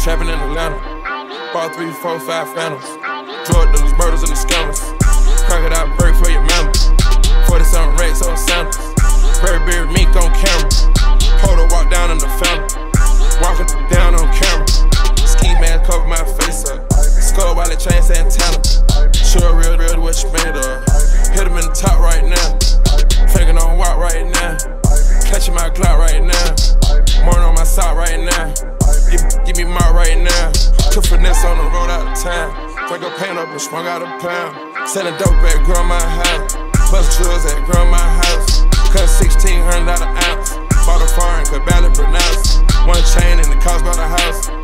trapping in Atlanta. Bought 3, 4, 5 phantoms. Drug dealers, murders, and the scammers. Crocodile break for your mama. 40-something racks on sandals. Burberry mink on camera. Hold her, walk down in the fountain. Walking down on camera. Ski mask cover my face up. Skull while it chain Santana. Sure real what you made of. Hit him in the top right now. Faking on walk right now. Clutching my Glock right now. Morning on my sock right now. Give me my right now. Took finesse on the road out of town. Fuck up paint up and sprung out a pound. Selling dope at grandma's house. Plus jewels at grandma's house. Cut $1,600 an ounce. Bought a foreign, could barely pronounce. One chain and it cost by the house.